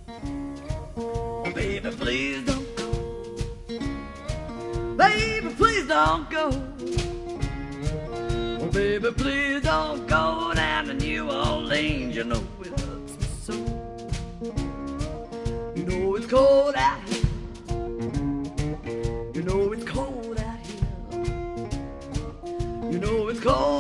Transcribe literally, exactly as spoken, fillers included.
Oh, baby, please don't go. Baby, please don't go. Oh, baby, please don't go down to New Orleans. You know it hurts me so. You know it's cold out here. You know it's cold out here. You know it's cold.